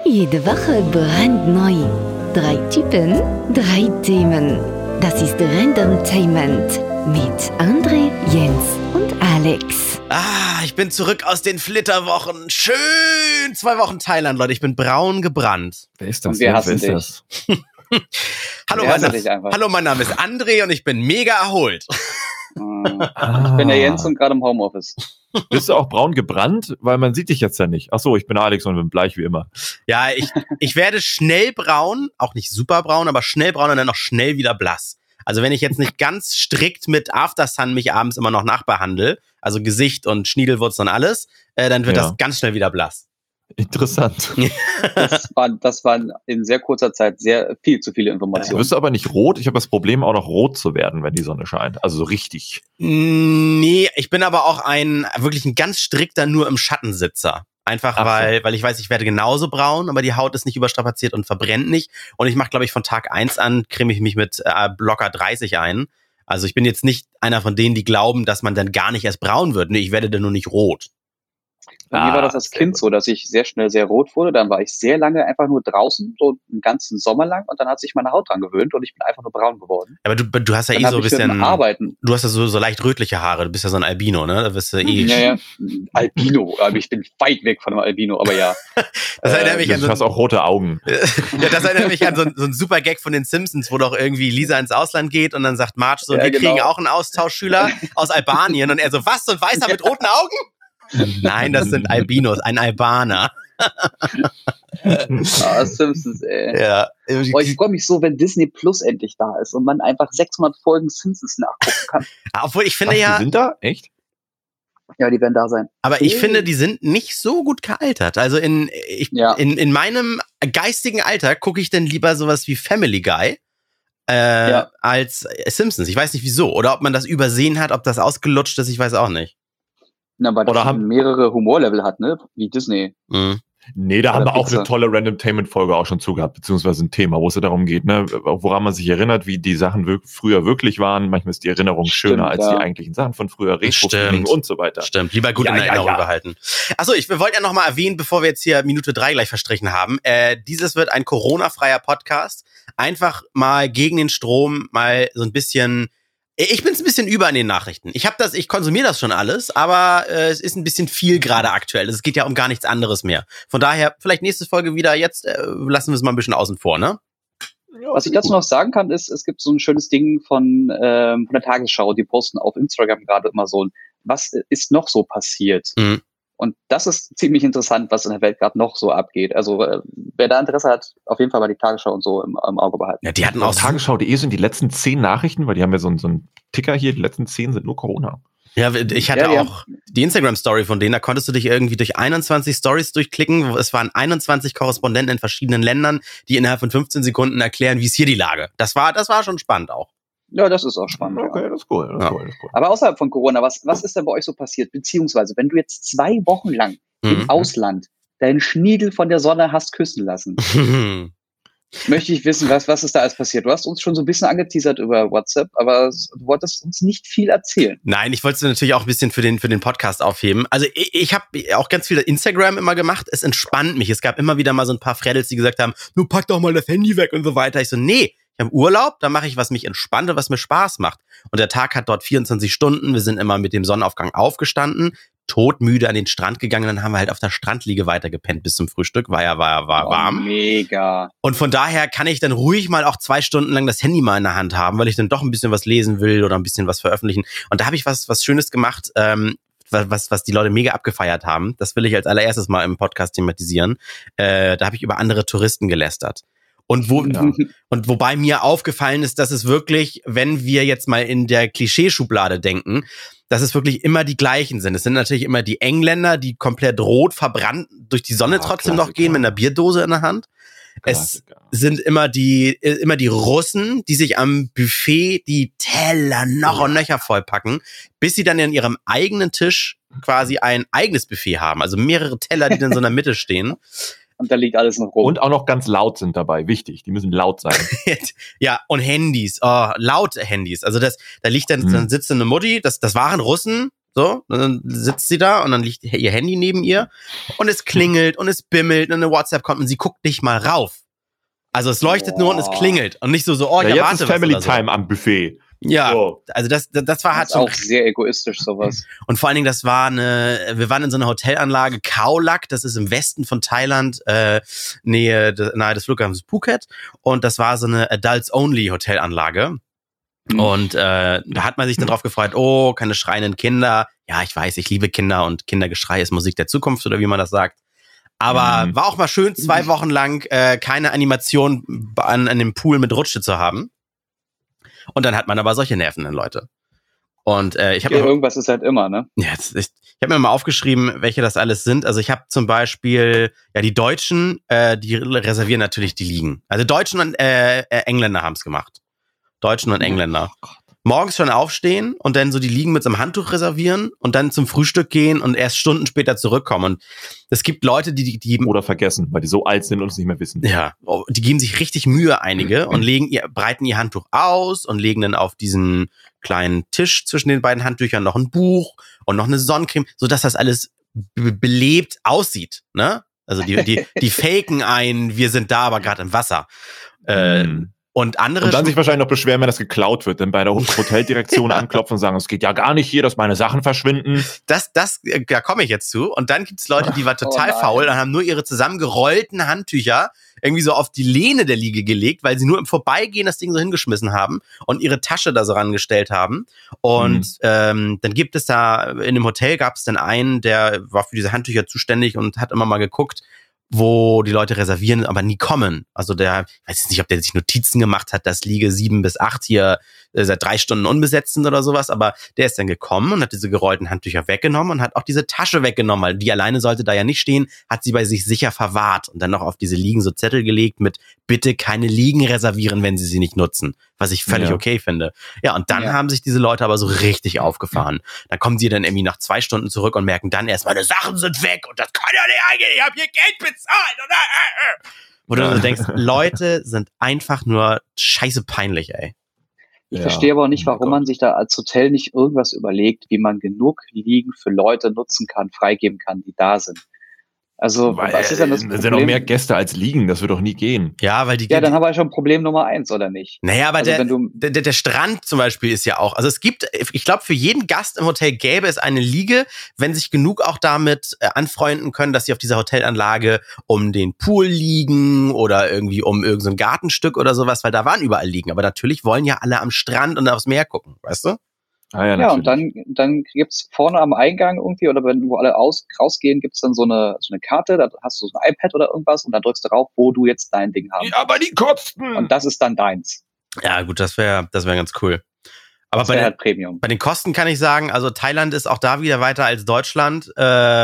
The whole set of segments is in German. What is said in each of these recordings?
Jede Woche brandneu. 3 Typen, 3 Themen. Das ist Randomtainment mit André, Jens und Alex. Ich bin zurück aus den Flitterwochen. Schön 2 Wochen Thailand, Leute. Ich bin braun gebrannt. Wer ist das? Wer ist das? Hallo, mein Name ist André und ich bin mega erholt. Ich bin der Jens und gerade im Homeoffice. Bist du auch braun gebrannt? Weil man sieht dich jetzt ja nicht. Ach so, ich bin Alex und bin bleich wie immer. Ja, ich werde schnell braun, auch nicht super braun, aber schnell braun und dann noch schnell wieder blass. Also wenn ich jetzt nicht ganz strikt mit Aftersun mich abends immer noch nachbehandle, also Gesicht und Schniedelwurz und alles, dann wird das ganz schnell wieder blass. Interessant. Das waren in sehr kurzer Zeit viel zu viele Informationen. Du wirst aber nicht rot. Ich habe das Problem, auch noch rot zu werden, wenn die Sonne scheint. Also so richtig. Nee, ich bin aber auch wirklich ein ganz strikter nur im Schattensitzer. Einfach weil ich weiß, ich werde genauso braun, aber die Haut ist nicht überstrapaziert und verbrennt nicht. Und ich mache, glaube ich, von Tag 1 an creme ich mich mit locker 30 ein. Also ich bin jetzt nicht einer von denen, die glauben, dass man dann gar nicht erst braun wird. Nee, ich werde dann nur nicht rot. Bei mir war das als Kind so, dass ich sehr schnell sehr rot wurde. Dann war ich sehr lange einfach nur draußen, so einen ganzen Sommer lang. Und dann hat sich meine Haut dran gewöhnt und ich bin einfach nur braun geworden. Aber du hast ja dann so ein bisschen... Arbeiten. Du hast ja so leicht rötliche Haare. Du bist ja so ein Albino, ne? Da bist du Ja, Albino. Aber ich bin weit weg von einem Albino, aber ja. Das erinnert mich du hast auch rote Augen. Ja, das erinnert mich an so einen super Gag von den Simpsons, wo doch irgendwie Lisa ins Ausland geht und dann sagt Marge so, wir kriegen auch einen Austauschschüler aus Albanien. Und er so, was? So ein Weißer mit roten Augen? Nein, das sind Albinos, ein Albaner. Simpsons, ey. Ja. Ich freue mich so, wenn Disney Plus endlich da ist und man einfach 600 Folgen Simpsons nachgucken kann. Obwohl ich finde Die sind da? Echt? Ja, die werden da sein. Aber ich finde, die sind nicht so gut gealtert. Also in meinem geistigen Alter gucke ich denn lieber sowas wie Family Guy als Simpsons. Ich weiß nicht wieso. Oder ob man das übersehen hat, ob das ausgelutscht ist, ich weiß auch nicht. Na, weil das mehrere Humorlevel hat, ne? Wie Disney. Mhm. Nee, da haben wir auch eine tolle Randomtainment-Folge auch schon zugehabt, beziehungsweise ein Thema, wo es darum geht, ne, woran man sich erinnert, wie die Sachen früher wirklich waren. Manchmal ist die Erinnerung schöner als die eigentlichen Sachen von früher, Retro-Feeling und so weiter. Stimmt, lieber gut in Erinnerung behalten. Achso, wir wollten ja noch mal erwähnen, bevor wir jetzt hier Minute 3 gleich verstrichen haben, dieses wird ein Corona-freier Podcast. Einfach mal gegen den Strom, mal so ein bisschen... Ich bin ein bisschen über in den Nachrichten. Ich konsumiere das schon alles, aber es ist ein bisschen viel gerade aktuell. Es geht ja um gar nichts anderes mehr. Von daher, vielleicht nächste Folge wieder. Jetzt lassen wir es mal ein bisschen außen vor, ne? Was ich dazu noch sagen kann, ist, es gibt so ein schönes Ding von der Tagesschau. Die posten auf Instagram gerade immer so, was ist noch so passiert? Mhm. Und das ist ziemlich interessant, was in der Welt gerade noch so abgeht. Also wer da Interesse hat, auf jeden Fall mal die Tagesschau und so im Auge behalten. Ja, die hatten auch Tagesschau.de sind die letzten 10 Nachrichten, weil die haben ja so einen Ticker hier, die letzten 10 sind nur Corona. Ja, ich hatte auch die Instagram-Story von denen, da konntest du dich irgendwie durch 21 Stories durchklicken. Es waren 21 Korrespondenten in verschiedenen Ländern, die innerhalb von 15 Sekunden erklären, wie ist hier die Lage. Das war schon spannend auch. Ja, das ist auch spannend. Okay, das ist cool. Das ist cool. Aber außerhalb von Corona, was ist denn bei euch so passiert? Beziehungsweise, wenn du jetzt 2 Wochen lang im Ausland deinen Schniedel von der Sonne hast küssen lassen, möchte ich wissen, was ist da alles passiert? Du hast uns schon so ein bisschen angeteasert über WhatsApp, aber du wolltest uns nicht viel erzählen. Nein, ich wollte es natürlich auch ein bisschen für den Podcast aufheben. Also ich habe auch ganz viel Instagram immer gemacht. Es entspannt mich. Es gab immer wieder mal so ein paar Freddels, die gesagt haben, du pack doch mal das Handy weg und so weiter. Ich so, nee. Ich habe Urlaub, da mache ich, was mich entspannt und was mir Spaß macht. Und der Tag hat dort 24 Stunden. Wir sind immer mit dem Sonnenaufgang aufgestanden, todmüde an den Strand gegangen. Dann haben wir halt auf der Strandliege weitergepennt bis zum Frühstück. War warm. Mega. Und von daher kann ich dann ruhig mal auch 2 Stunden lang das Handy mal in der Hand haben, weil ich dann doch ein bisschen was lesen will oder ein bisschen was veröffentlichen. Und da habe ich was Schönes gemacht, was die Leute mega abgefeiert haben. Das will ich als allererstes mal im Podcast thematisieren. Da habe ich über andere Touristen gelästert. Und wobei mir aufgefallen ist, dass es wirklich, wenn wir jetzt mal in der Klischeeschublade denken, dass es wirklich immer die gleichen sind. Es sind natürlich immer die Engländer, die komplett rot verbrannt durch die Sonne trotzdem noch gehen mit einer Bierdose in der Hand. Klassiker. Es sind immer die Russen, die sich am Buffet die Teller noch und nöcher vollpacken, bis sie dann in ihrem eigenen Tisch quasi ein eigenes Buffet haben. Also mehrere Teller, die dann so in der Mitte stehen. Und da liegt alles noch rum. Und auch noch ganz laut sind dabei. Wichtig, die müssen laut sein. Ja, und Handys. Laute Handys. Also da liegt dann sitzt eine Mutti, das waren Russen, So, und dann sitzt sie da und dann liegt ihr Handy neben ihr und es klingelt und es bimmelt und eine WhatsApp kommt und sie guckt nicht mal rauf. Also es leuchtet nur und es klingelt und nicht so, ich erwarte jetzt ist Family Time am Buffet. Ja, also das war halt auch sehr egoistisch, sowas. Und vor allen Dingen, wir waren in so einer Hotelanlage, Khao Lak, das ist im Westen von Thailand, nahe des Flughafens Phuket. Und das war so eine Adults-Only-Hotelanlage. Und da hat man sich dann drauf gefreut, oh, keine schreienden Kinder. Ja, ich weiß, ich liebe Kinder und Kindergeschrei ist Musik der Zukunft oder wie man das sagt. Aber war auch mal schön, 2 Wochen lang keine Animation an dem Pool mit Rutsche zu haben. Und dann hat man aber solche nervenden Leute. Und ich habe irgendwas ist halt immer, ne? Ja, ich habe mir mal aufgeschrieben, welche das alles sind. Also ich habe zum Beispiel, die Deutschen, die reservieren natürlich die Liegen. Also Deutschen und Engländer haben es gemacht. Deutschen und Engländer. Morgens schon aufstehen und dann so die Liegen mit so einem Handtuch reservieren und dann zum Frühstück gehen und erst Stunden später zurückkommen. Und es gibt Leute, die oder vergessen, weil die so alt sind und es nicht mehr wissen. Ja, die geben sich richtig Mühe, einige, und breiten ihr Handtuch aus und legen dann auf diesen kleinen Tisch zwischen den beiden Handtüchern noch ein Buch und noch eine Sonnencreme, sodass das alles belebt aussieht, ne? Also die faken ein, wir sind da, aber gerade im Wasser. Und dann sich wahrscheinlich noch beschweren, wenn das geklaut wird, denn bei der Hoteldirektion anklopfen und sagen, es geht ja gar nicht hier, dass meine Sachen verschwinden. Da komme ich jetzt zu. Und dann gibt's Leute, die waren total faul und haben nur ihre zusammengerollten Handtücher irgendwie so auf die Lehne der Liege gelegt, weil sie nur im Vorbeigehen das Ding so hingeschmissen haben und ihre Tasche da so rangestellt haben. Und dann gibt es da, in dem Hotel gab es dann einen, der war für diese Handtücher zuständig und hat immer mal geguckt, wo die Leute reservieren, aber nie kommen. Also ich weiß jetzt nicht, ob der sich Notizen gemacht hat, dass Liege 7 bis 8 hier seit 3 Stunden unbesetzt sind oder sowas, aber der ist dann gekommen und hat diese gerollten Handtücher weggenommen und hat auch diese Tasche weggenommen, weil die alleine sollte da ja nicht stehen, hat sie bei sich sicher verwahrt und dann noch auf diese Liegen so Zettel gelegt mit bitte keine Liegen reservieren, wenn sie sie nicht nutzen, was ich völlig okay finde. Ja, und dann haben sich diese Leute aber so richtig aufgefahren. Dann kommen sie dann irgendwie nach 2 Stunden zurück und merken dann erst, meine Sachen sind weg und das kann ja nicht eingehen, ich habe hier Geld bezahlt. Wo du so denkst, Leute sind einfach nur scheiße peinlich, ey. Ich verstehe aber auch nicht, warum man sich da als Hotel nicht irgendwas überlegt, wie man genug Liegen für Leute nutzen kann, freigeben kann, die da sind. Also, was ist denn das Problem? Es sind noch mehr Gäste als Liegen, das wird doch nie gehen. Ja, weil dann haben wir schon Problem Nummer 1, oder nicht? Naja, aber also der Strand zum Beispiel ist ja auch, also es gibt, ich glaube, für jeden Gast im Hotel gäbe es eine Liege, wenn sich genug auch damit anfreunden können, dass sie auf dieser Hotelanlage um den Pool liegen oder irgendwie um irgendein so Gartenstück oder sowas, weil da waren überall Liegen. Aber natürlich wollen ja alle am Strand und aufs Meer gucken, weißt du? Ja, und dann gibt's vorne am Eingang irgendwie, oder wo alle rausgehen, gibt's dann so eine Karte, da hast du so ein iPad oder irgendwas und dann drückst du drauf, wo du jetzt dein Ding haben. Ja, aber die Kosten! Und das ist dann deins. Ja, gut, das wäre ganz cool. Aber halt Premium. Bei den Kosten kann ich sagen, also Thailand ist auch da wieder weiter als Deutschland.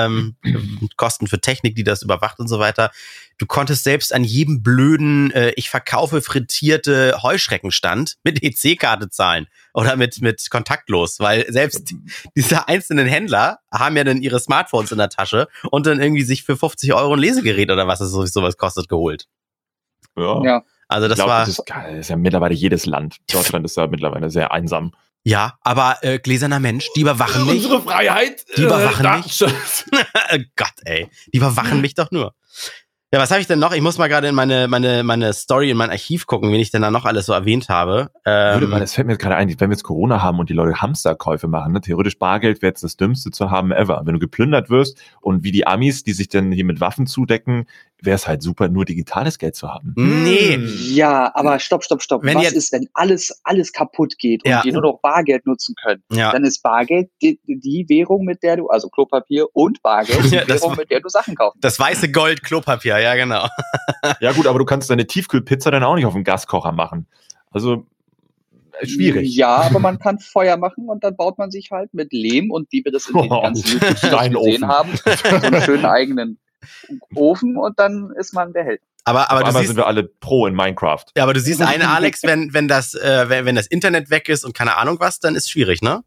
Kosten für Technik, die das überwacht und so weiter. Du konntest selbst an jedem blöden ich verkaufe frittierte Heuschreckenstand mit EC-Karte zahlen oder mit kontaktlos, weil selbst diese einzelnen Händler haben ja dann ihre Smartphones in der Tasche und dann irgendwie sich für 50 € ein Lesegerät oder was es sowas kostet geholt. Ja. Also das ist ja mittlerweile jedes Land. Deutschland ist da mittlerweile sehr einsam. Ja, aber gläserner Mensch, die überwachen mich. Unsere Freiheit. Die überwachen mich. Gott, ey. Die überwachen mich doch nur. Ja, was habe ich denn noch? Ich muss mal gerade in meine Story, in mein Archiv gucken, wen ich denn da noch alles so erwähnt habe. Das fällt mir jetzt gerade ein, wenn wir jetzt Corona haben und die Leute Hamsterkäufe machen, ne? Theoretisch Bargeld wäre jetzt das Dümmste zu haben ever. Wenn du geplündert wirst und wie die Amis, die sich dann hier mit Waffen zudecken, wäre es halt super, nur digitales Geld zu haben. Nee. Ja, aber stopp. Was ist, wenn alles kaputt geht und die nur noch Bargeld nutzen können? Ja. Dann ist Bargeld die Währung, mit der du, also Klopapier und Bargeld, die Währung, mit der du Sachen kaufst. Das weiße Gold Klopapier, ja genau. Ja gut, aber du kannst deine Tiefkühlpizza dann auch nicht auf dem Gaskocher machen. Also schwierig. Ja, aber man kann Feuer machen und dann baut man sich halt mit Lehm und wie wir das in den ganzen YouTube gesehen haben, so einen schönen eigenen Ofen und dann ist man der Held. Aber sind wir alle pro in Minecraft. Ja, aber du siehst eine, Alex, wenn das Internet weg ist und keine Ahnung was, dann ist schwierig, ne?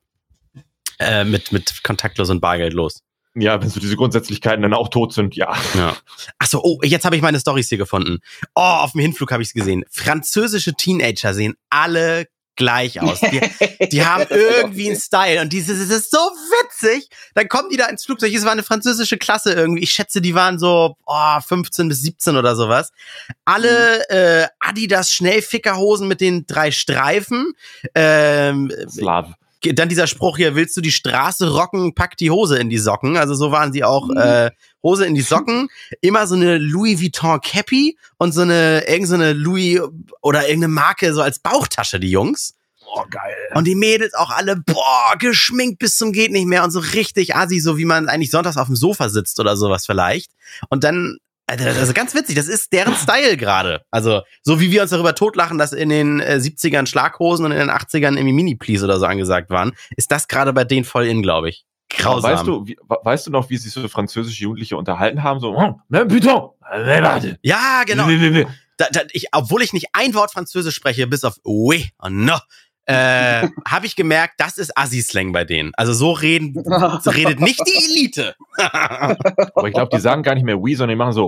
Mit kontaktlos und bargeldlos. Ja, wenn so diese Grundsätzlichkeiten dann auch tot sind, ja. Achso, jetzt habe ich meine Storys hier gefunden. Oh, auf dem Hinflug habe ich es gesehen. Französische Teenager sehen alle gleich aus. Die haben irgendwie einen Style und das ist so witzig. Dann kommen die da ins Flugzeug. Es war eine französische Klasse irgendwie. Ich schätze, die waren so 15 bis 17 oder sowas. Alle Adidas Schnellfickerhosen mit den 3 Streifen. Slav. Dann dieser Spruch hier, willst du die Straße rocken, pack die Hose in die Socken. Also so waren sie auch, Hose in die Socken, immer so eine Louis Vuitton Cappy und irgendeine Louis oder irgendeine Marke so als Bauchtasche, die Jungs. Oh, geil. Und die Mädels auch alle, geschminkt bis zum geht nicht mehr und so richtig assi, so wie man eigentlich sonntags auf dem Sofa sitzt oder sowas vielleicht. Und dann, also ganz witzig, das ist deren Style gerade. Also, so wie wir uns darüber totlachen, dass in den 70ern Schlaghosen und in den 80ern irgendwie Mini-Please oder so angesagt waren, ist das gerade bei denen voll in, glaube ich. Grausam. Weißt du noch, wie sich so französische Jugendliche unterhalten haben? So, warte. Ja, genau. Obwohl ich nicht ein Wort Französisch spreche, bis auf oui und no, habe ich gemerkt, das ist Assi-Slang bei denen. Also so redet nicht die Elite. Aber ich glaube, die sagen gar nicht mehr oui, sondern die machen so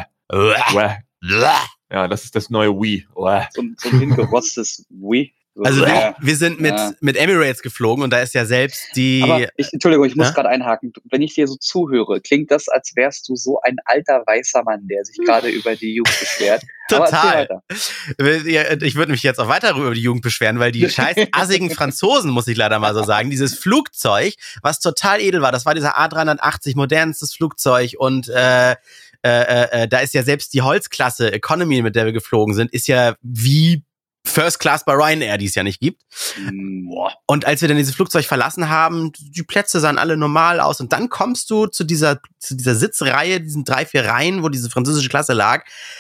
Ja, das ist das neue oui. So ein hingerotztes oui. Also wir sind mit Emirates geflogen und da ist ja selbst die... Aber Entschuldigung, ich muss gerade einhaken. Wenn ich dir so zuhöre, klingt das, als wärst du so ein alter weißer Mann, der sich gerade über die Jugend beschwert. Total. Ich würde mich jetzt auch weiter über die Jugend beschweren, weil die scheiß assigen Franzosen, muss ich leider mal so sagen, dieses Flugzeug, was total edel war, das war dieser A380, modernstes Flugzeug und da ist ja selbst die Holzklasse Economy, mit der wir geflogen sind, ist ja wie First Class bei Ryanair, die es ja nicht gibt. Und als wir dann dieses Flugzeug verlassen haben, die Plätze sahen alle normal aus und dann kommst du zu dieser Sitzreihe, diesen 3-4 Reihen, wo diese französische Klasse lag.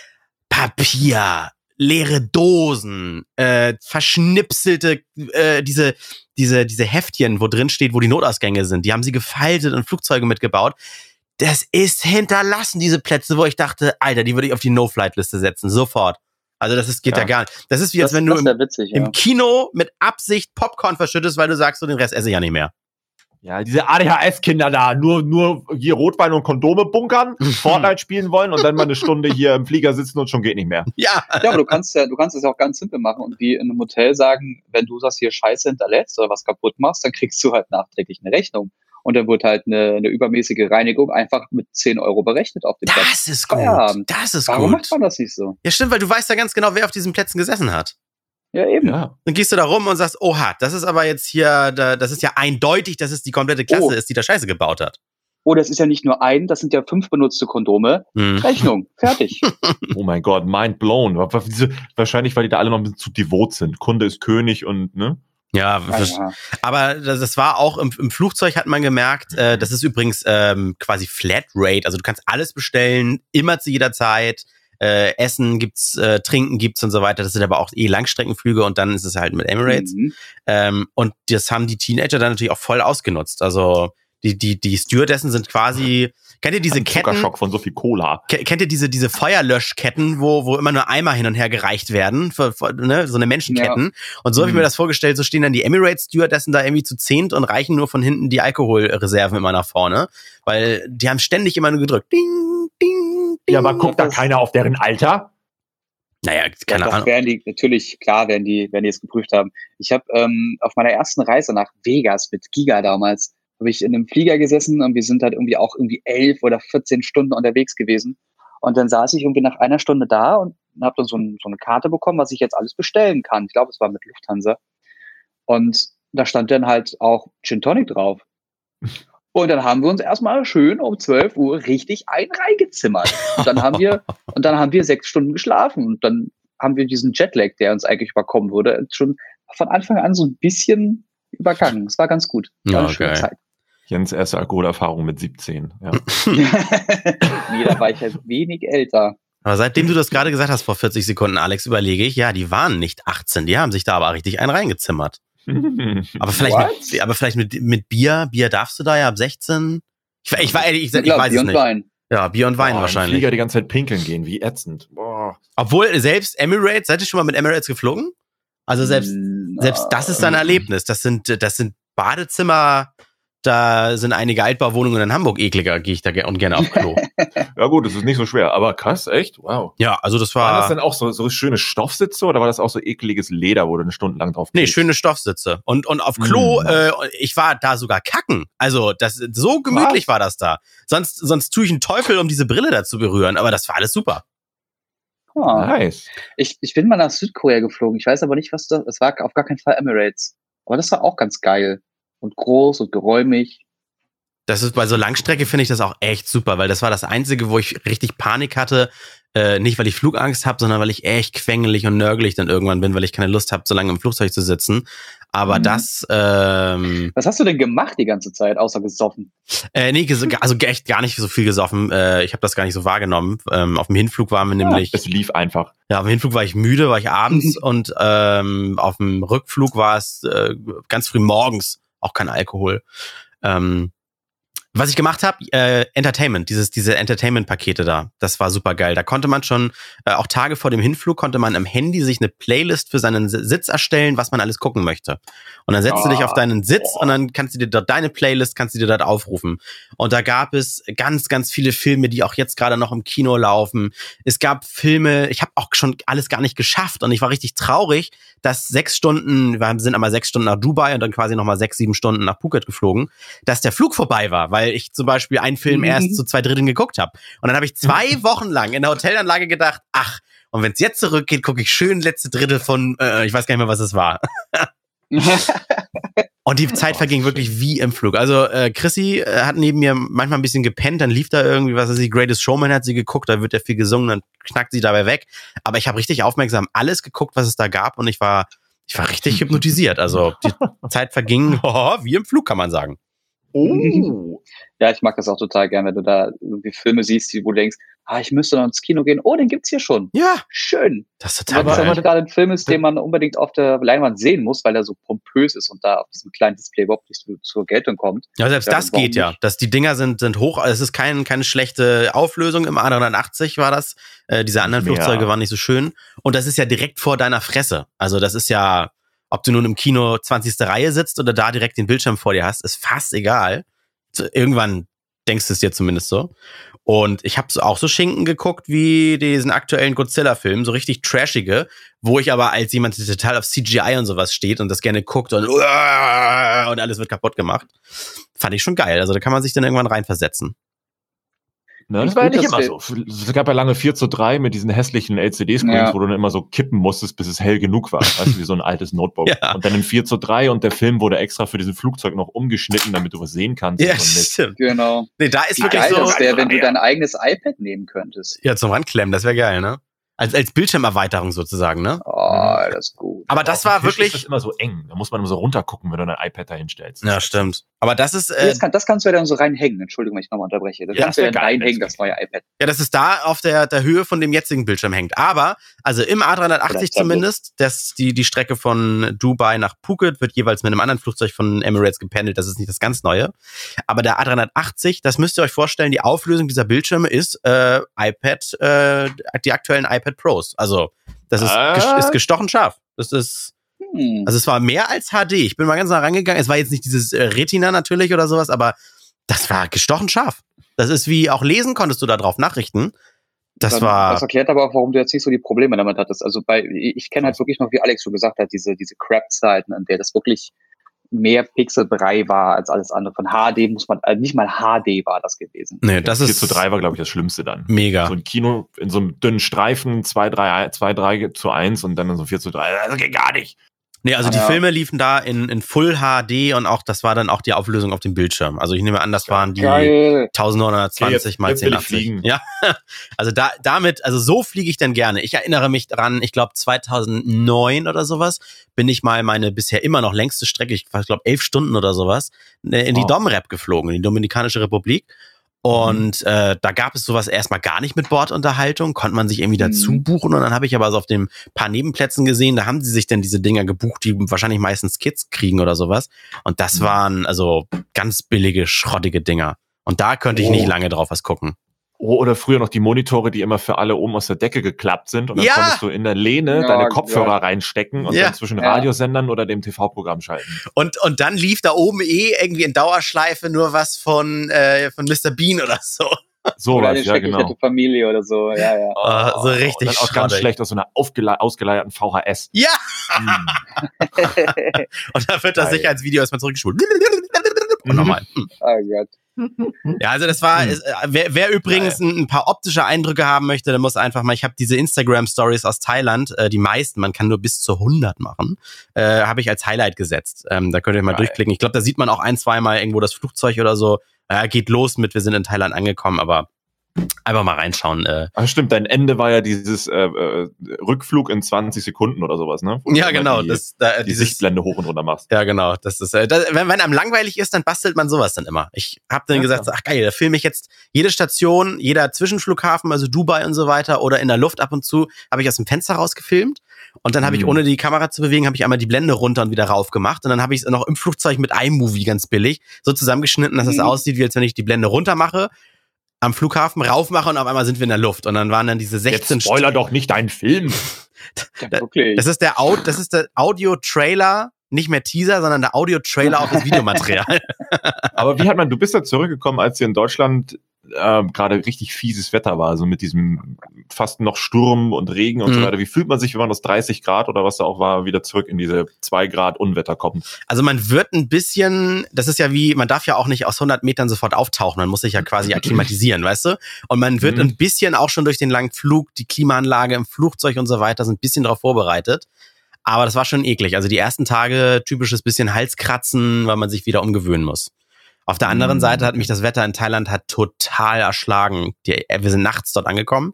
Papier, leere Dosen, verschnipselte, diese Heftchen, wo drin steht, wo die Notausgänge sind, die haben sie gefaltet und Flugzeuge mitgebaut. Das ist hinterlassen, diese Plätze, wo ich dachte, Alter, die würde ich auf die No-Flight-Liste setzen, sofort. Also geht ja gar nicht. Das ist wie, als wenn du im Kino mit Absicht Popcorn verschüttest, weil du sagst, so den Rest esse ich ja nicht mehr. Ja, diese ADHS-Kinder da, nur hier Rotwein und Kondome bunkern, Fortnite spielen wollen und dann mal eine Stunde hier im Flieger sitzen und schon geht nicht mehr. Ja, aber du kannst es ja auch ganz simpel machen und wie in einem Hotel sagen, wenn du das hier Scheiße hinterlässt oder was kaputt machst, dann kriegst du halt nachträglich eine Rechnung. Und dann wird halt eine übermäßige Reinigung einfach mit 10 € berechnet auf dem Platz. Das ist gut. Warum macht man das nicht so? Ja, stimmt, weil du weißt ja ganz genau, wer auf diesen Plätzen gesessen hat. Ja, eben. Ja. Dann gehst du da rum und sagst, oha, das ist aber jetzt hier, das ist ja eindeutig, dass es die komplette Klasse ist, die da Scheiße gebaut hat. Oh, das ist ja nicht nur das sind ja 5 benutzte Kondome. Rechnung, fertig. Oh mein Gott, mind blown. Wahrscheinlich, weil die da alle noch ein bisschen zu devot sind. Kunde ist König und, ne? Ja, aber das war auch im Flugzeug, hat man gemerkt, das ist übrigens quasi Flatrate, also du kannst alles bestellen, immer zu jeder Zeit, Essen gibt's, Trinken gibt's und so weiter, das sind aber auch Langstreckenflüge und dann ist es halt mit Emirates und das haben die Teenager dann natürlich auch voll ausgenutzt, also die Stewardessen sind quasi, kennt ihr diese Ketten? Zuckerschock von so viel Cola. Kennt ihr diese Feuerlöschketten, wo immer nur Eimer hin und her gereicht werden, ne? So eine Menschenketten. Ja. Und so habe ich mir das vorgestellt, so stehen dann die Emirates-Stewardessen da irgendwie zu 10 und reichen nur von hinten die Alkoholreserven immer nach vorne, weil die haben ständig immer nur gedrückt. Ding, ding, ding. Ja, aber guckt da keiner auf deren Alter? Naja, keine Ahnung. Werden die es geprüft haben. Ich habe auf meiner ersten Reise nach Vegas mit Giga damals, habe ich in einem Flieger gesessen und wir sind halt irgendwie 11 oder 14 Stunden unterwegs gewesen. Und dann saß ich irgendwie nach einer Stunde da und habe dann so eine Karte bekommen, was ich jetzt alles bestellen kann. Ich glaube, es war mit Lufthansa. Und da stand dann halt auch Gin Tonic drauf. Und dann haben wir uns erstmal schön um 12 Uhr richtig reingezimmert. Und dann haben wir 6 Stunden geschlafen. Und dann haben wir diesen Jetlag, der uns eigentlich überkommen würde, schon von Anfang an so ein bisschen übergangen. Es war ganz gut. War eine schöne Zeit. Jens erste Alkoholerfahrung mit 17. Ja. Nee, da war ich ja wenig älter. Aber seitdem du das gerade gesagt hast vor 40 Sekunden, Alex, überlege ich, ja, die waren nicht 18, die haben sich da aber richtig reingezimmert. aber vielleicht mit Bier. Bier darfst du da ja ab 16. Ich weiß es nicht. Wein. Ja, Bier und Wein wahrscheinlich. Flieger die ganze Zeit pinkeln gehen, wie ätzend. Boah. Obwohl selbst Emirates, seid ihr schon mal mit Emirates geflogen? Also selbst das ist ein Erlebnis. Das sind Badezimmer, da sind einige Altbauwohnungen in Hamburg ekliger, gehe ich da gerne auf Klo. Ja gut, das ist nicht so schwer, aber krass, echt? Wow. Ja, also das war... War das dann auch so schöne Stoffsitze oder war das auch so ekliges Leder, wo du eine Stunde lang drauf Nee, schöne Stoffsitze. Und auf Klo, ich war da sogar kacken. Also so gemütlich war das da. Sonst tue ich einen Teufel, um diese Brille da zu berühren, aber das war alles super. Oh. Nice. Ich bin mal nach Südkorea geflogen. Ich weiß aber nicht, was das... Es war auf gar keinen Fall Emirates. Aber das war auch ganz geil. Und groß und geräumig. Das ist bei so Langstrecke finde ich das auch echt super, weil das war das Einzige, wo ich richtig Panik hatte. Nicht, weil ich Flugangst habe, sondern weil ich echt quengelig und nörgelig dann irgendwann bin, weil ich keine Lust habe, so lange im Flugzeug zu sitzen. Aber das... Was hast du denn gemacht die ganze Zeit, außer gesoffen? Nee, also echt gar nicht so viel gesoffen. Ich habe das gar nicht so wahrgenommen. Auf dem Hinflug waren wir nämlich... Es lief einfach. Ja, auf dem Hinflug war ich müde, war ich abends und auf dem Rückflug war es ganz früh morgens auch kein Alkohol. Was ich gemacht habe, Entertainment, diese Entertainment-Pakete da, das war super geil. Da konnte man schon, auch Tage vor dem Hinflug, konnte man am Handy sich eine Playlist für seinen Sitz erstellen, was man alles gucken möchte. Und dann setzt du dich auf deinen Sitz und dann kannst du dir dort deine Playlist, kannst du dir dort aufrufen. Und da gab es ganz, ganz viele Filme, die auch jetzt gerade noch im Kino laufen. Es gab Filme, ich habe auch schon alles gar nicht geschafft und ich war richtig traurig, dass wir sind einmal 6 Stunden nach Dubai und dann quasi nochmal 6, 7 Stunden nach Phuket geflogen, dass der Flug vorbei war, weil ich zum Beispiel einen Film erst zu 2/3 geguckt habe. Und dann habe ich 2 Wochen lang in der Hotelanlage gedacht, und wenn es jetzt zurückgeht, gucke ich schön letzte Drittel von, ich weiß gar nicht mehr, was es war. Und die Zeit verging wirklich wie im Flug. Also Chrissy hat neben mir manchmal ein bisschen gepennt, dann lief da irgendwie, was weiß ich, Greatest Showman hat sie geguckt, da wird ja viel gesungen, dann knackt sie dabei weg. Aber ich habe richtig aufmerksam alles geguckt, was es da gab und ich war richtig hypnotisiert. Also die Zeit verging wie im Flug, kann man sagen. Oh. Ja, ich mag das auch total gern, wenn du da irgendwie Filme siehst, wo du denkst, ich müsste noch ins Kino gehen. Oh, den gibt's hier schon. Ja. Schön. Das ist total geil. Wenn es gerade ein Film ist, den man unbedingt auf der Leinwand sehen muss, weil er so pompös ist und da auf diesem kleinen Display überhaupt nicht zur Geltung kommt. Ja, selbst das geht ja. Die Dinger sind hoch, also es ist keine schlechte Auflösung. Im A380 war das. Diese anderen Flugzeuge waren nicht so schön. Und das ist ja direkt vor deiner Fresse. Also das ist ja, ob du nun im Kino 20. Reihe sitzt oder da direkt den Bildschirm vor dir hast, ist fast egal. Irgendwann denkst du es dir zumindest so. Und ich habe auch so Schinken geguckt wie diesen aktuellen Godzilla-Film, so richtig trashige, wo ich aber als jemand, der total auf CGI und sowas steht und das gerne guckt und alles wird kaputt gemacht, fand ich schon geil. Also da kann man sich dann irgendwann reinversetzen. Ne, das war ja nicht immer so. Es gab ja lange 4:3 mit diesen hässlichen LCD-Screens, wo du dann immer so kippen musstest, bis es hell genug war. Weißt du, wie so ein altes Notebook. Ja. Und dann in 4:3 und der Film wurde extra für diesen Flugzeug noch umgeschnitten, damit du was sehen kannst. Ja, stimmt. Genau. Nee, da ist wirklich geil, so. Das wäre, wenn du dein eigenes iPad nehmen könntest. Ja, zum Ranklemmen, das wäre geil, ne? Als Bildschirmerweiterung sozusagen, ne? Oh, das ist gut. Aber das war wirklich... Das ist immer so eng. Da muss man immer so runtergucken, wenn du dein iPad da hinstellst. Ja, stimmt. Aber das ist... Das kannst du ja dann so reinhängen. Entschuldigung, wenn ich nochmal unterbreche. Das kannst du ja dann reinhängen, das neue iPad. Ja, das ist da auf der Höhe von dem jetzigen Bildschirm hängt. Aber, also im A380 zumindest, die Strecke von Dubai nach Phuket wird jeweils mit einem anderen Flugzeug von Emirates gependelt. Das ist nicht das ganz Neue. Aber der A380, das müsst ihr euch vorstellen, die Auflösung dieser Bildschirme ist die aktuellen iPad Pros. Also, das ist gestochen scharf. Das ist, also es war mehr als HD. Ich bin mal ganz nah rangegangen. Es war jetzt nicht dieses Retina natürlich oder sowas, aber das war gestochen scharf. Das ist wie, auch lesen konntest du da drauf Nachrichten. Das erklärt aber auch, warum du jetzt nicht so die Probleme damit hattest. Also ich kenne halt wirklich noch, wie Alex schon gesagt hat, diese Crap-Zeiten, an der das wirklich mehr Pixelbrei war als alles andere. Von HD muss man, nicht mal HD war das gewesen. Nee, das ist 4:3 war, glaube ich, das Schlimmste dann. Mega. So ein Kino in so einem dünnen Streifen, 2:3:1 und dann in so 4:3. Das geht gar nicht. Nee, also die Filme liefen da in Full HD und auch, das war dann auch die Auflösung auf dem Bildschirm. Also ich nehme an, das waren die 1920 mal 1080. Ja, also damit, also so fliege ich dann gerne. Ich erinnere mich dran, ich glaube 2009 oder sowas, bin ich mal meine bisher immer noch längste Strecke, ich glaube 11 Stunden oder sowas, in die Domrep geflogen, in die Dominikanische Republik. Und da gab es sowas erstmal gar nicht mit Bordunterhaltung, konnte man sich irgendwie dazu buchen. Und dann habe ich aber so auf den paar Nebenplätzen gesehen, da haben sie sich dann diese Dinger gebucht, die wahrscheinlich meistens Kids kriegen oder sowas. Und das waren also ganz billige, schrottige Dinger. Und da könnte ich nicht lange drauf was gucken. Oder früher noch die Monitore, die immer für alle oben aus der Decke geklappt sind und dann konntest du in der Lehne deine Kopfhörer reinstecken und dann zwischen Radiosendern oder dem TV-Programm schalten. Und dann lief da oben irgendwie in Dauerschleife nur was von Mr. Bean oder so. So oder was, ja genau. Familie oder so, ja. So richtig dann auch ganz schlecht aus so einer ausgeleierten VHS. Ja! Und da wird das Sicherheitsvideo erstmal zurückgespult. Und nochmal. Oh Gott. Ja, also das war, wer übrigens ein paar optische Eindrücke haben möchte, der muss einfach mal, ich habe diese Instagram-Stories aus Thailand, die meisten, man kann nur bis zu 100 machen, habe ich als Highlight gesetzt. Da könnt ihr mal durchklicken. Ich glaube, da sieht man auch 1-2 Mal irgendwo das Flugzeug oder so. Geht los mit, wir sind in Thailand angekommen, aber einfach mal reinschauen. Ach stimmt, dein Ende war ja dieses Rückflug in 20 Sekunden oder sowas, ne? Ja, genau. Die Sichtblende hoch und runter machst. Ja, genau. Das ist, wenn einem langweilig ist, dann bastelt man sowas dann immer. Ich habe dann gesagt, ach geil, da filme ich jetzt jede Station, jeder Zwischenflughafen, also Dubai und so weiter, oder in der Luft ab und zu, habe ich aus dem Fenster rausgefilmt. Und dann habe ich, ohne die Kamera zu bewegen, habe ich einmal die Blende runter und wieder rauf gemacht. Und dann habe ich es noch im Flugzeug mit iMovie ganz billig so zusammengeschnitten, dass es aussieht, wie als wenn ich die Blende runter mache, am Flughafen rauf mache und auf einmal sind wir in der Luft. Und dann waren dann diese 16 Jetzt spoiler doch nicht deinen Film. Das ist der Audio-Trailer, nicht mehr Teaser, sondern der Audio-Trailer auf das Videomaterial. Aber du bist da zurückgekommen, als hier in Deutschland gerade richtig fieses Wetter war, also mit diesem fast noch Sturm und Regen und so weiter. Wie fühlt man sich, wenn man aus 30 Grad oder was da auch war, wieder zurück in diese 2 Grad Unwetter kommt? Also man wird ein bisschen, das ist ja wie, man darf ja auch nicht aus 100 Metern sofort auftauchen, man muss sich ja quasi akklimatisieren, weißt du? Und man wird ein bisschen auch schon durch den langen Flug, die Klimaanlage im Flugzeug und so weiter sind ein bisschen darauf vorbereitet. Aber das war schon eklig. Also die ersten Tage typisches bisschen Halskratzen, weil man sich wieder umgewöhnen muss. Auf der anderen Seite hat mich das Wetter in Thailand total erschlagen. Wir sind nachts dort angekommen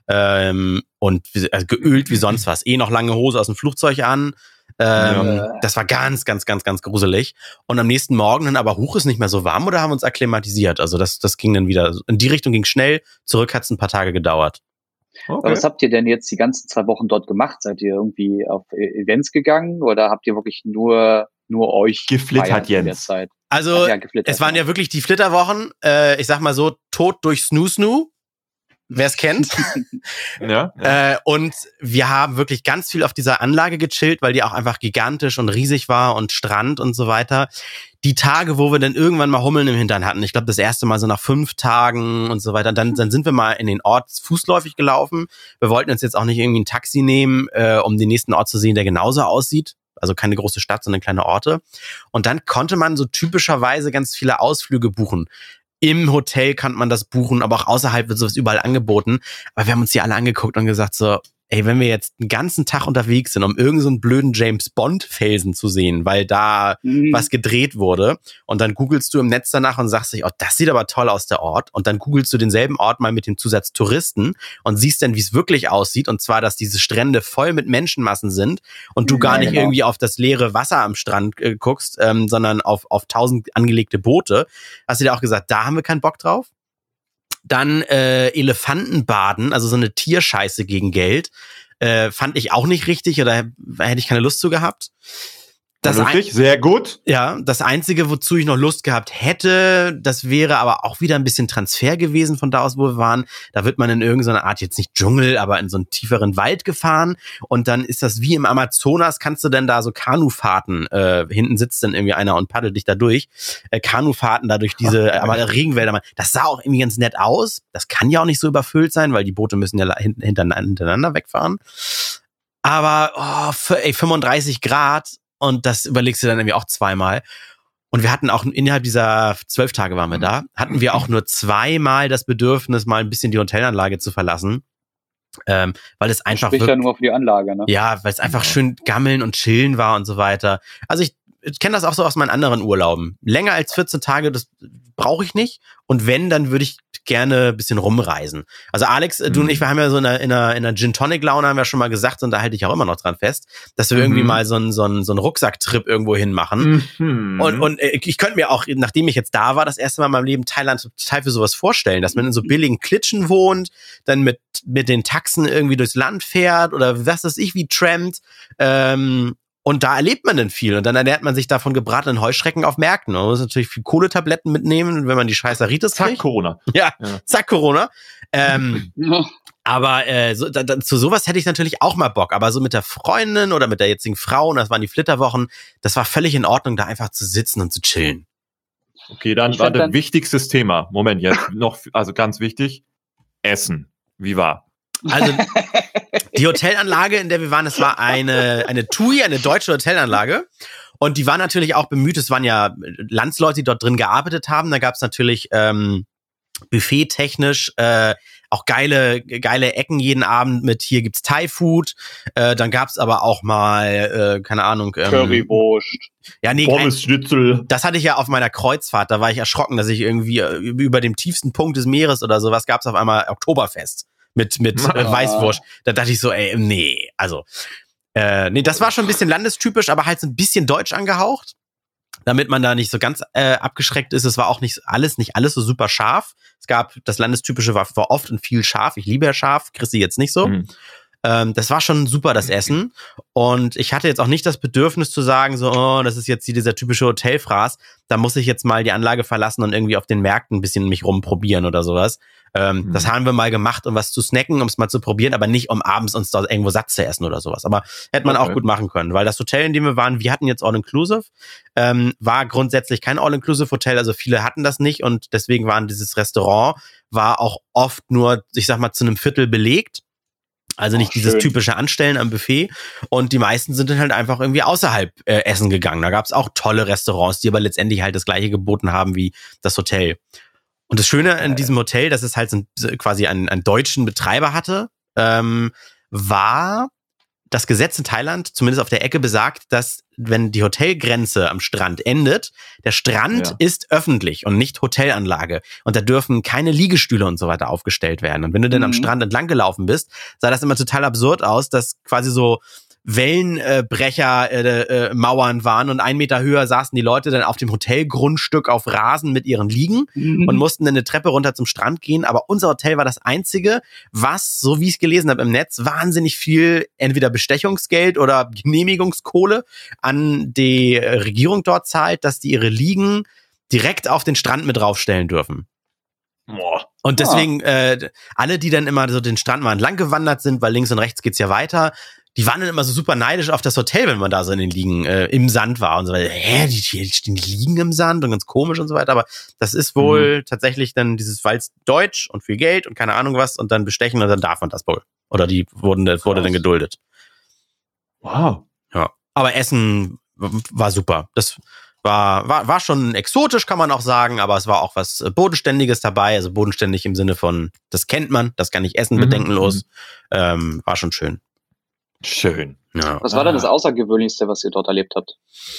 und geölt wie sonst was. Noch lange Hose aus dem Flugzeug an. Das war ganz, ganz, ganz, ganz gruselig. Und am nächsten Morgen dann aber, ist nicht mehr so warm oder haben uns akklimatisiert. Also das ging dann wieder, in die Richtung ging schnell. Zurück hat es ein paar Tage gedauert. Okay. Aber was habt ihr denn jetzt die ganzen 2 Wochen dort gemacht? Seid ihr irgendwie auf Events gegangen oder habt ihr wirklich nur euch geflittert in der Zeit? Also es waren ja wirklich die Flitterwochen, ich sag mal so, tot durch Snoo, wer es kennt. Und wir haben wirklich ganz viel auf dieser Anlage gechillt, weil die auch einfach gigantisch und riesig war und Strand und so weiter. Die Tage, wo wir dann irgendwann mal Hummeln im Hintern hatten, ich glaube das erste Mal so nach 5 Tagen und so weiter, dann sind wir mal in den Ort fußläufig gelaufen. Wir wollten uns jetzt auch nicht irgendwie ein Taxi nehmen, um den nächsten Ort zu sehen, der genauso aussieht. Also keine große Stadt, sondern kleine Orte. Und dann konnte man so typischerweise ganz viele Ausflüge buchen. Im Hotel kann man das buchen, aber auch außerhalb wird sowas überall angeboten. Aber wir haben uns die alle angeguckt und gesagt so, ey, wenn wir jetzt einen ganzen Tag unterwegs sind, um irgend so einen blöden James-Bond-Felsen zu sehen, weil da was gedreht wurde und dann googelst du im Netz danach und sagst dich, oh, das sieht aber toll aus, der Ort. Und dann googelst du denselben Ort mal mit dem Zusatz Touristen und siehst dann, wie es wirklich aussieht. Und zwar, dass diese Strände voll mit Menschenmassen sind und du gar nicht irgendwie auf das leere Wasser am Strand guckst, sondern auf 1000 angelegte Boote. Hast du dir auch gesagt, da haben wir keinen Bock drauf? Dann Elefantenbaden, also so eine Tierscheiße gegen Geld, fand ich auch nicht richtig oder hätte ich keine Lust zu gehabt. Sehr gut. Ja, das Einzige, wozu ich noch Lust gehabt hätte, das wäre aber auch wieder ein bisschen Transfer gewesen von da aus, wo wir waren. Da wird man in irgendeiner Art, jetzt nicht Dschungel, aber in so einen tieferen Wald gefahren. Und dann ist das wie im Amazonas, kannst du denn da so Kanufahrten, hinten sitzt dann irgendwie einer und paddelt dich da durch. Kanufahrten da durch diese Regenwälder. Das sah auch irgendwie ganz nett aus. Das kann ja auch nicht so überfüllt sein, weil die Boote müssen ja hintereinander wegfahren. Aber 35 Grad. Und das überlegst du dann irgendwie auch 2-mal. Und wir hatten auch innerhalb dieser 12 Tage waren wir da, hatten wir auch nur 2-mal das Bedürfnis, mal ein bisschen die Hotelanlage zu verlassen. Weil es einfach spricht ja nur für die Anlage, ne? Ja, weil es einfach schön gammeln und chillen war und so weiter. Also ich kenne das auch so aus meinen anderen Urlauben. Länger als 14 Tage, das brauche ich nicht. Und wenn, dann würde ich gerne ein bisschen rumreisen. Also Alex, du und ich, wir haben ja so in einer Gin-Tonic-Laune, haben wir schon mal gesagt, und da halte ich auch immer noch dran fest, dass wir irgendwie mal so einen Rucksacktrip irgendwo hin machen. Und ich könnte mir auch, nachdem ich jetzt da war, das erste Mal in meinem Leben Thailand total für sowas vorstellen, dass man in so billigen Klitschen wohnt, dann mit den Taxen irgendwie durchs Land fährt oder was weiß ich, wie trampt, Und da erlebt man dann viel. Und dann ernährt man sich da von gebratenen Heuschrecken auf Märkten. Man muss natürlich viel Kohletabletten mitnehmen, wenn man die Scheißeritis kriegt. Zack, Corona. Ja, zack, Corona. Aber zu sowas hätte ich natürlich auch mal Bock. Aber so mit der Freundin oder mit der jetzigen Frau, und das waren die Flitterwochen, das war völlig in Ordnung, da einfach zu sitzen und zu chillen. Okay, dann war das wichtigstes Thema. Moment, jetzt noch, also ganz wichtig, Essen. Wie war? Also die Hotelanlage, in der wir waren, das war eine TUI, eine deutsche Hotelanlage. Und die war natürlich auch bemüht, es waren ja Landsleute, die dort drin gearbeitet haben. Da gab es natürlich buffettechnisch auch geile Ecken jeden Abend mit, hier gibt's Thai-Food. Dann gab's aber auch mal, keine Ahnung. Currywurst. Ja, nee, Pommes-Schnitzel. Das hatte ich ja auf meiner Kreuzfahrt. Da war ich erschrocken, dass ich irgendwie über dem tiefsten Punkt des Meeres oder sowas gab's auf einmal Oktoberfest mit Weißwurst. Da dachte ich so, nee, also das war schon ein bisschen landestypisch, aber halt so ein bisschen deutsch angehaucht, damit man da nicht so ganz abgeschreckt ist. Es war auch nicht alles so super scharf. Es gab, das Landestypische war oft und viel scharf. Ich liebe ja scharf, Chrissy jetzt nicht so. Das war schon super, das Essen. Und ich hatte jetzt auch nicht das Bedürfnis zu sagen, so, das ist jetzt dieser typische Hotelfraß. Da muss ich jetzt mal die Anlage verlassen und irgendwie auf den Märkten ein bisschen mich rumprobieren oder sowas. Das haben wir mal gemacht, um was zu snacken, um es mal zu probieren, aber nicht, um abends uns da irgendwo satt zu essen oder sowas. Aber hätte man auch gut machen können, weil das Hotel, in dem wir waren, wir hatten jetzt All-Inclusive, war grundsätzlich kein All-Inclusive-Hotel, also viele hatten das nicht und deswegen waren dieses Restaurant, war auch oft nur, ich sag mal, zu einem Viertel belegt. Also nicht dieses typische Anstellen am Buffet. Und die meisten sind dann halt einfach irgendwie außerhalb essen gegangen. Da gab es auch tolle Restaurants, die aber letztendlich halt das gleiche geboten haben wie das Hotel. Und das Schöne in diesem Hotel, dass es halt quasi einen deutschen Betreiber hatte, war, das Gesetz in Thailand, zumindest auf der Ecke, besagt, dass wenn die Hotelgrenze am Strand endet, der Strand ist öffentlich und nicht Hotelanlage. Und da dürfen keine Liegestühle und so weiter aufgestellt werden. Und wenn du dann am Strand entlang gelaufen bist, sah das immer total absurd aus, dass quasi so Wellenbrecher Mauern waren und 1 Meter höher saßen die Leute dann auf dem Hotelgrundstück auf Rasen mit ihren Liegen und mussten dann eine Treppe runter zum Strand gehen. Aber unser Hotel war das einzige, was, so wie ich es gelesen habe im Netz, wahnsinnig viel entweder Bestechungsgeld oder Genehmigungskohle an die Regierung dort zahlt, dass die ihre Liegen direkt auf den Strand mit draufstellen dürfen. Und deswegen, alle, die dann immer so den Strand mal entlang gewandert sind, weil links und rechts geht's ja weiter, die waren dann immer so super neidisch auf das Hotel, wenn man da so in den Liegen im Sand war und so weiter. Die stehen die Liegen im Sand und ganz komisch und so weiter. Aber das ist wohl tatsächlich dann dieses, weil es Deutsch und viel Geld und keine Ahnung was und dann bestechen und dann darf man das wohl. Oder wurde dann geduldet. Wow. Ja. Aber Essen war super. Das war schon exotisch, kann man auch sagen, aber es war auch was Bodenständiges dabei. Also bodenständig im Sinne von, das kennt man, das kann ich essen, bedenkenlos. War schon schön. Schön. Ja. Was war denn das Außergewöhnlichste, was ihr dort erlebt habt?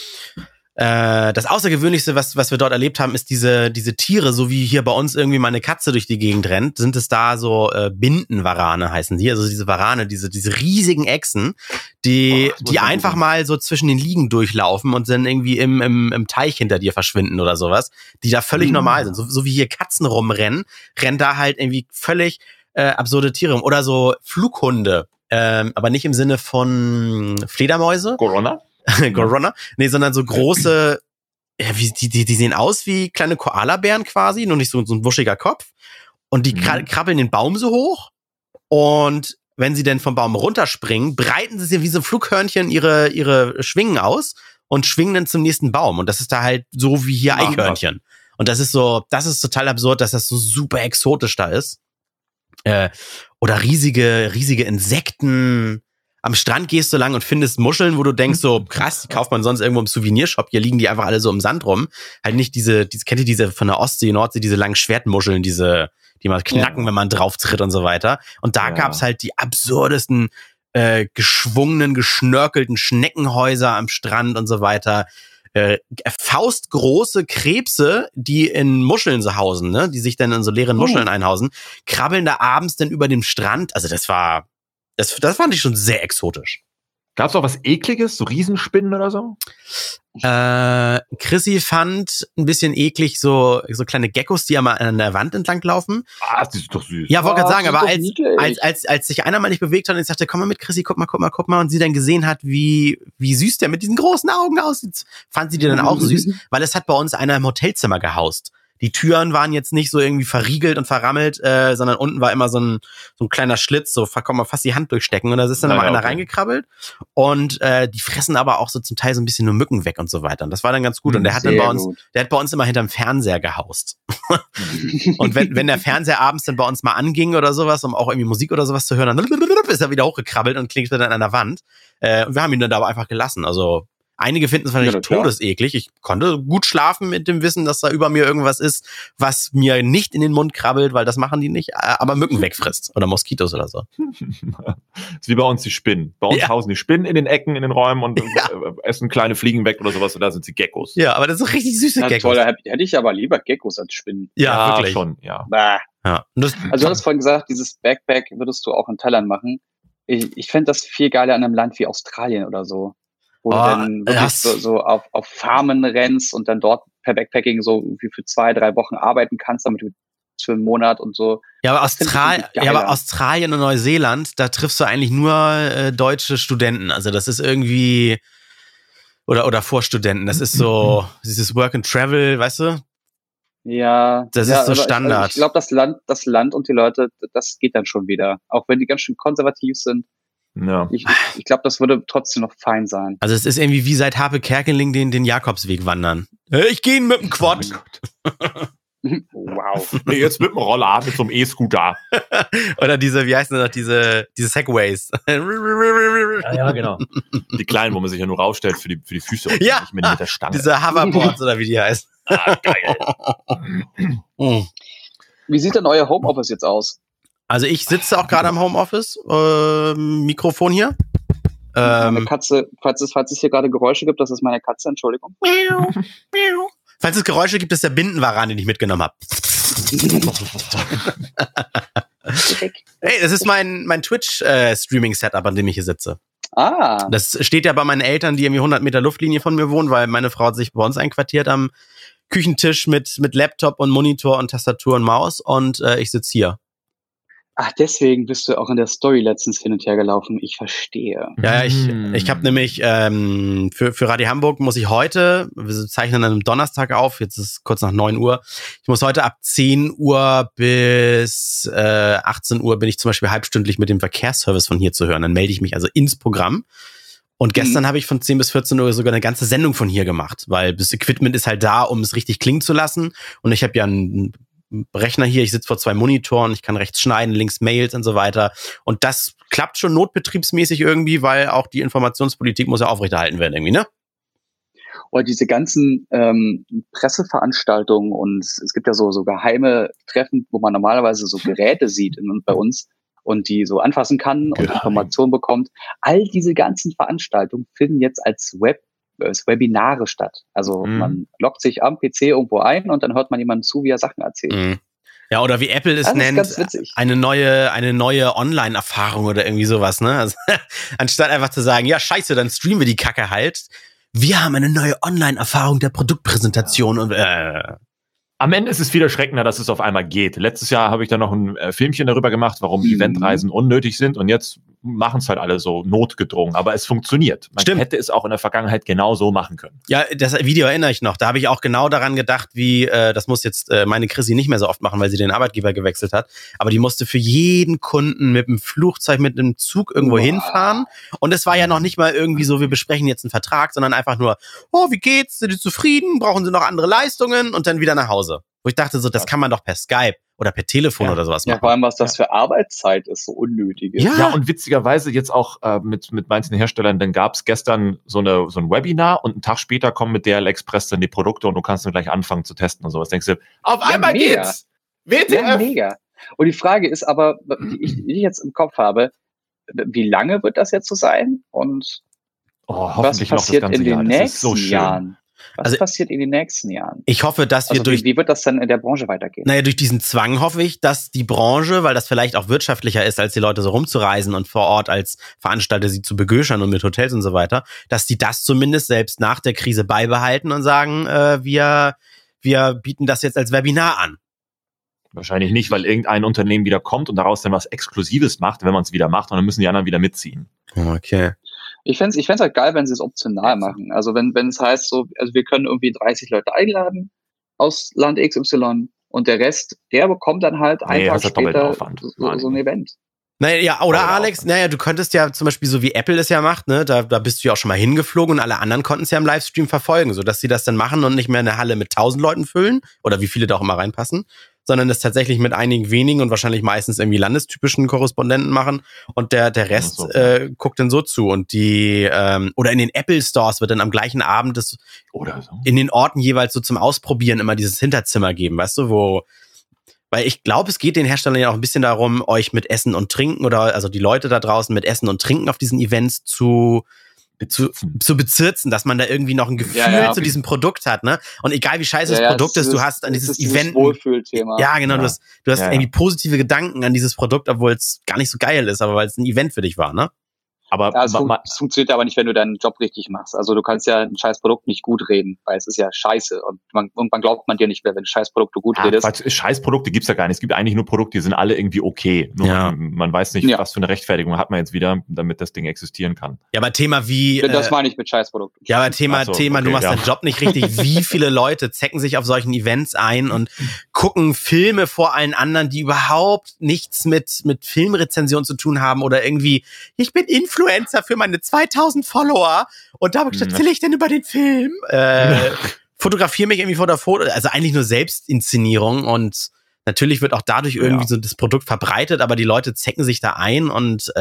Das Außergewöhnlichste, was wir dort erlebt haben, ist diese Tiere, so wie hier bei uns irgendwie mal eine Katze durch die Gegend rennt, sind es da so Bindenwarane heißen die, also diese Warane, diese riesigen Echsen, die einfach mal so zwischen den Liegen durchlaufen und dann irgendwie im Teich hinter dir verschwinden oder sowas, die da völlig normal sind, so wie hier Katzen rumrennen, rennen da halt irgendwie völlig absurde Tiere rum oder so Flughunde. Aber nicht im Sinne von Fledermäuse. Corona? Nee, sondern so große, die sehen aus wie kleine Koalabären quasi, nur nicht so ein wuschiger Kopf. Und die krabbeln den Baum so hoch. Und wenn sie dann vom Baum runterspringen, breiten sie sich wie so ein Flughörnchen ihre Schwingen aus und schwingen dann zum nächsten Baum. Und das ist da halt so wie hier Eichhörnchen. Und das ist total absurd, dass das so super exotisch da ist. Oder riesige Insekten. Am Strand gehst du lang und findest Muscheln, wo du denkst so, krass, die kauft man sonst irgendwo im Souvenirshop. Hier liegen die einfach alle so im Sand rum. Halt nicht kennt ihr diese von der Ostsee, Nordsee, diese langen Schwertmuscheln, die mal knacken, wenn man drauf tritt und so weiter. Und da gab's halt die absurdesten, geschwungenen, geschnörkelten Schneckenhäuser am Strand und so weiter. Faustgroße Krebse, die in Muscheln so hausen, ne, die sich dann in so leeren Muscheln einhausen, krabbeln da abends dann über dem Strand. Also das fand ich schon sehr exotisch. Gab es auch was Ekliges, so Riesenspinnen oder so? Chrissy fand ein bisschen eklig so kleine Geckos, die einmal an der Wand entlang laufen. Ah, das ist doch süß. Ja, wollte gerade sagen, aber als sich einer mal nicht bewegt hat und ich sagte, komm mal mit Chrissy, guck mal, und sie dann gesehen hat, wie süß der mit diesen großen Augen aussieht, fand sie die dann auch süß, weil es hat bei uns einer im Hotelzimmer gehaust. Die Türen waren jetzt nicht so irgendwie verriegelt und verrammelt, sondern unten war immer so ein kleiner Schlitz, so kann man fast die Hand durchstecken und da ist dann immer einer reingekrabbelt und die fressen aber auch so zum Teil so ein bisschen nur Mücken weg und so weiter und das war dann ganz gut und der hat bei uns immer hinterm Fernseher gehaust. Und wenn der Fernseher abends dann bei uns mal anging oder sowas, um auch irgendwie Musik oder sowas zu hören, dann ist er wieder hochgekrabbelt und klingt dann an der Wand und wir haben ihn dann da aber einfach gelassen, also einige finden es wahrscheinlich todeseklig. Ich konnte gut schlafen mit dem Wissen, dass da über mir irgendwas ist, was mir nicht in den Mund krabbelt, weil das machen die nicht, aber Mücken wegfrisst oder Moskitos oder so. Das ist wie bei uns die Spinnen. Bei uns hausen die Spinnen in den Ecken, in den Räumen und essen kleine Fliegen weg oder sowas und da sind sie Geckos. Ja, aber das sind richtig süße Geckos. Toll, hätte ich aber lieber Geckos als Spinnen. Ja, wirklich. Schon, ja. Ja. Also du hast vorhin gesagt, dieses Backpack würdest du auch in Thailand machen. Ich fände das viel geiler in einem Land wie Australien oder so. Wo du dann wirklich so auf Farmen rennst und dann dort per Backpacking so irgendwie für 2-3 Wochen arbeiten kannst, damit du für einen Monat und so. Ja, aber Australien und Neuseeland, da triffst du eigentlich nur deutsche Studenten. Also das ist irgendwie oder Vorstudenten. Das ist so dieses Work and Travel, weißt du? Ja. Das ist so Standard. Ich glaube, das Land und die Leute, das geht dann schon wieder. Auch wenn die ganz schön konservativ sind. Ja. Ich glaube, das würde trotzdem noch fein sein. Also es ist irgendwie wie seit Harpe Kerkeling den Jakobsweg wandern. Ich gehe mit dem Quad. Wow. Nee, jetzt mit dem Roller, mit so einem E-Scooter. Oder wie heißen das noch, diese Segways. Ja, genau. Die kleinen, wo man sich ja nur rausstellt für die Füße und nicht mehr mit der Stange. Diese Hoverboards oder wie die heißen. Geil. Wie sieht denn euer Homeoffice jetzt aus? Also ich sitze auch gerade am Homeoffice, Mikrofon hier. Meine Katze, falls es hier gerade Geräusche gibt, das ist meine Katze, Entschuldigung. Falls es Geräusche gibt, ist der Bindenwaran, den ich mitgenommen habe. Hey, das ist mein Twitch-Streaming-Setup, an dem ich hier sitze. Ah. Das steht ja bei meinen Eltern, die irgendwie 100 Meter Luftlinie von mir wohnen, weil meine Frau hat sich bei uns einquartiert am Küchentisch mit Laptop und Monitor und Tastatur und Maus und ich sitze hier. Ach, deswegen bist du auch in der Story letztens hin und her gelaufen. Ich verstehe. Ja, ich habe nämlich für Radio Hamburg muss ich heute, wir zeichnen an einem Donnerstag auf, jetzt ist es kurz nach 9 Uhr, ich muss heute ab 10 Uhr bis 18 Uhr bin ich zum Beispiel halbstündlich mit dem Verkehrsservice von hier zu hören. Dann melde ich mich also ins Programm. Und gestern habe ich von 10 bis 14 Uhr sogar eine ganze Sendung von hier gemacht, weil das Equipment ist halt da, um es richtig klingen zu lassen. Und ich habe ja einen Rechner hier, ich sitze vor 2 Monitoren, ich kann rechts schneiden, links Mails und so weiter. Und das klappt schon notbetriebsmäßig irgendwie, weil auch die Informationspolitik muss ja aufrechterhalten werden irgendwie, ne? Oder diese ganzen Presseveranstaltungen und es gibt ja so geheime Treffen, wo man normalerweise so Geräte sieht bei uns und die so anfassen kann und Informationen bekommt. All diese ganzen Veranstaltungen finden jetzt als Webinare statt. Also man loggt sich am PC irgendwo ein und dann hört man jemandem zu, wie er Sachen erzählt. Mhm. Ja, oder wie Apple es nennt, eine neue Online-Erfahrung oder irgendwie sowas, ne? Also, anstatt einfach zu sagen, ja, scheiße, dann streamen wir die Kacke halt. Wir haben eine neue Online-Erfahrung der Produktpräsentation und Am Ende ist es viel erschreckender, dass es auf einmal geht. Letztes Jahr habe ich dann noch ein Filmchen darüber gemacht, warum Eventreisen unnötig sind und jetzt machen es halt alle so notgedrungen. Aber es funktioniert. Man hätte es auch in der Vergangenheit genau so machen können. Ja, das Video erinnere ich noch. Da habe ich auch genau daran gedacht, wie, das muss jetzt meine Chrissy nicht mehr so oft machen, weil sie den Arbeitgeber gewechselt hat. Aber die musste für jeden Kunden mit einem Flugzeug, mit einem Zug irgendwo hinfahren. Und es war ja noch nicht mal irgendwie so, wir besprechen jetzt einen Vertrag, sondern einfach nur, oh, wie geht's? Sind Sie zufrieden? Brauchen Sie noch andere Leistungen? Und dann wieder nach Hause. Wo ich dachte, so, das kann man doch per Skype oder per Telefon oder sowas machen. Ja, vor allem, was das für Arbeitszeit ist, so unnötig ist. Ja, und witzigerweise jetzt auch mit manchen Herstellern, dann gab es gestern so ein Webinar und einen Tag später kommen mit DHL Express dann die Produkte und du kannst dann gleich anfangen zu testen und sowas. Denkst du, auf einmal geht's! WTF! Ja, mega. Und die Frage ist aber, die ich jetzt im Kopf habe, wie lange wird das jetzt so sein? Und hoffentlich was passiert noch das ganze in den Jahr. nächsten so Jahren? Was passiert in den nächsten Jahren? Ich hoffe, dass wir wie wird das dann in der Branche weitergehen? Naja, durch diesen Zwang hoffe ich, dass die Branche, weil das vielleicht auch wirtschaftlicher ist, als die Leute so rumzureisen und vor Ort als Veranstalter sie zu begöschern und mit Hotels und so weiter, dass die das zumindest selbst nach der Krise beibehalten und sagen, wir bieten das jetzt als Webinar an. Wahrscheinlich nicht, weil irgendein Unternehmen wieder kommt und daraus dann was Exklusives macht, wenn man es wieder macht, und dann müssen die anderen wieder mitziehen. Okay. Ich fänd's halt geil, wenn sie es optional machen. Also wenn es heißt, so, also wir können irgendwie 30 Leute einladen aus Land XY und der Rest, der bekommt dann halt einen Tag später so ein Event. Naja, oder Alex, du könntest ja zum Beispiel, so wie Apple es ja macht, ne, da bist du ja auch schon mal hingeflogen und alle anderen konnten es ja im Livestream verfolgen, sodass sie das dann machen und nicht mehr eine Halle mit 1000 Leuten füllen oder wie viele da auch immer reinpassen, sondern das tatsächlich mit einigen wenigen und wahrscheinlich meistens irgendwie landestypischen Korrespondenten machen und der Rest guckt dann so zu und die oder in den Apple Stores wird dann am gleichen Abend in den Orten jeweils so zum Ausprobieren immer dieses Hinterzimmer geben, weißt du, weil ich glaube, es geht den Herstellern ja auch ein bisschen darum, euch mit Essen und Trinken also die Leute da draußen mit Essen und Trinken auf diesen Events zu bezirzen, dass man da irgendwie noch ein Gefühl zu diesem Produkt hat, ne? Und egal wie scheiße das Produkt ist, du hast an dieses Event dieses Wohlfühlthema. Ja, genau, du hast irgendwie positive Gedanken an dieses Produkt, obwohl es gar nicht so geil ist, aber weil es ein Event für dich war, ne? Aber es funktioniert aber nicht, wenn du deinen Job richtig machst. Also du kannst ja ein scheiß Produkt nicht gut reden, weil es ist ja scheiße. Und man glaubt man dir nicht mehr, wenn Scheißprodukte gut redest. Scheißprodukte gibt's ja gar nicht. Es gibt eigentlich nur Produkte, die sind alle irgendwie okay. Nur man weiß nicht, was für eine Rechtfertigung hat man jetzt wieder, damit das Ding existieren kann. Ja, aber Thema wie... Das meine ich mit Scheißprodukten. Ja, aber Thema, du machst deinen Job nicht richtig. Wie viele Leute zecken sich auf solchen Events ein und gucken Filme vor allen anderen, die überhaupt nichts mit Filmrezension zu tun haben oder irgendwie, ich bin Influencer für meine 2000 Follower und da erzähle ich denn über den Film. Fotografiere mich irgendwie vor der Foto, also eigentlich nur Selbstinszenierung und natürlich wird auch dadurch irgendwie so das Produkt verbreitet, aber die Leute zecken sich da ein und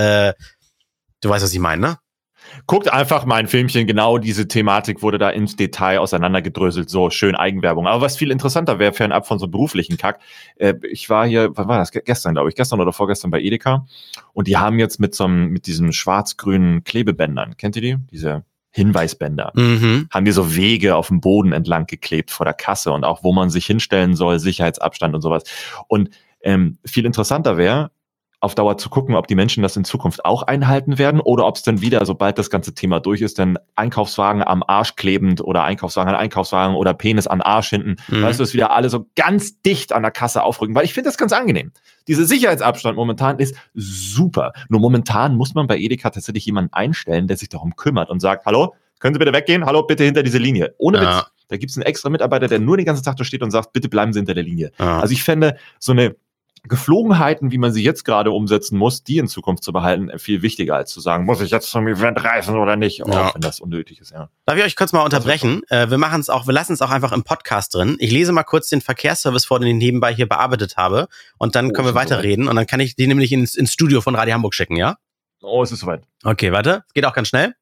du weißt, was ich meine, ne? Guckt einfach mal ein Filmchen, genau diese Thematik wurde da ins Detail auseinandergedröselt, so schön Eigenwerbung. Aber was viel interessanter wäre, fernab von so beruflichen Kack, ich war hier, wann war das? Gestern, glaube ich, gestern oder vorgestern bei Edeka und die haben jetzt mit diesen schwarz-grünen Klebebändern, kennt ihr die? Diese Hinweisbänder, haben die so Wege auf dem Boden entlang geklebt vor der Kasse und auch wo man sich hinstellen soll, Sicherheitsabstand und sowas. Und viel interessanter wäre, auf Dauer zu gucken, ob die Menschen das in Zukunft auch einhalten werden oder ob es dann wieder, sobald das ganze Thema durch ist, dann Einkaufswagen am Arsch klebend oder Einkaufswagen an Einkaufswagen oder Penis an Arsch hinten, weißt du, dass wieder alle so ganz dicht an der Kasse aufrücken, weil ich finde das ganz angenehm. Dieser Sicherheitsabstand momentan ist super. Nur momentan muss man bei Edeka tatsächlich jemanden einstellen, der sich darum kümmert und sagt, hallo, können Sie bitte weggehen? Hallo, bitte hinter diese Linie. Ohne Witz. Da gibt es einen extra Mitarbeiter, der nur den ganzen Tag da steht und sagt, bitte bleiben Sie hinter der Linie. Also ich fände so eine Geflogenheiten, wie man sie jetzt gerade umsetzen muss, die in Zukunft zu behalten, viel wichtiger als zu sagen, muss ich jetzt zum Event reisen oder nicht, wenn das unnötig ist, Darf ich euch kurz mal unterbrechen? Wir lassen es auch einfach im Podcast drin. Ich lese mal kurz den Verkehrsservice vor, den ich nebenbei hier bearbeitet habe und dann können wir weiterreden und dann kann ich die nämlich ins Studio von Radio Hamburg schicken, ja? Oh, es ist soweit. Okay, warte, es geht auch ganz schnell.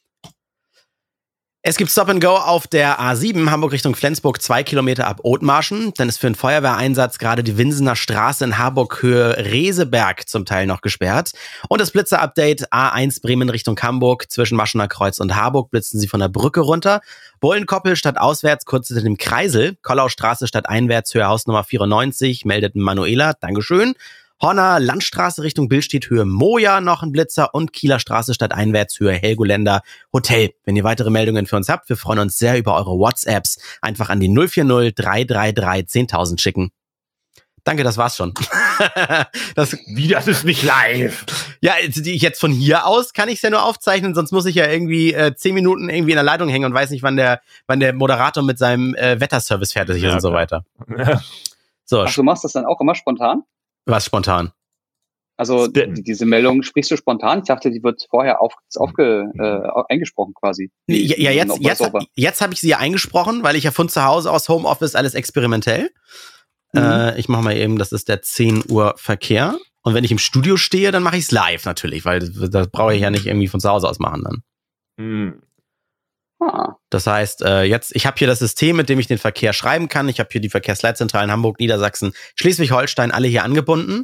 Es gibt Stop and Go auf der A7 Hamburg Richtung Flensburg 2 Kilometer ab Othmarschen. Dann ist für den Feuerwehreinsatz gerade die Winsener Straße in Harburg Höhe Reseberg zum Teil noch gesperrt. Und das Blitzer-Update A1 Bremen Richtung Hamburg zwischen Maschener Kreuz und Harburg blitzen sie von der Brücke runter. Bullenkoppel statt auswärts kurz hinter dem Kreisel. Kollaustraße statt einwärts Höhe Hausnummer 94 meldet Manuela. Dankeschön. Horner Landstraße Richtung Billstedt Höhe Moja noch ein Blitzer und Kieler Straße statt einwärts Höhe Helgoländer Hotel. Wenn ihr weitere Meldungen für uns habt, wir freuen uns sehr über eure WhatsApps. Einfach an die 040 333 10.000 schicken. Danke, das war's schon. Das ist nicht live. Ja, jetzt von hier aus kann ich es ja nur aufzeichnen, sonst muss ich ja irgendwie 10 Minuten irgendwie in der Leitung hängen und weiß nicht, wann der Moderator mit seinem Wetterservice fertig ist und so weiter. So. Ach, du machst das dann auch immer spontan? Was spontan? Also diese Meldung sprichst du spontan? Ich dachte, die wird vorher eingesprochen quasi. Ja, jetzt habe ich sie ja eingesprochen, weil ich ja von zu Hause aus Homeoffice alles experimentell. Ich mache mal eben, das ist der 10 Uhr Verkehr. Und wenn ich im Studio stehe, dann mache ich es live natürlich, weil das brauche ich ja nicht irgendwie von zu Hause aus machen dann. Das heißt, ich habe hier das System, mit dem ich den Verkehr schreiben kann. Ich habe hier die Verkehrsleitzentralen Hamburg, Niedersachsen, Schleswig-Holstein, alle hier angebunden.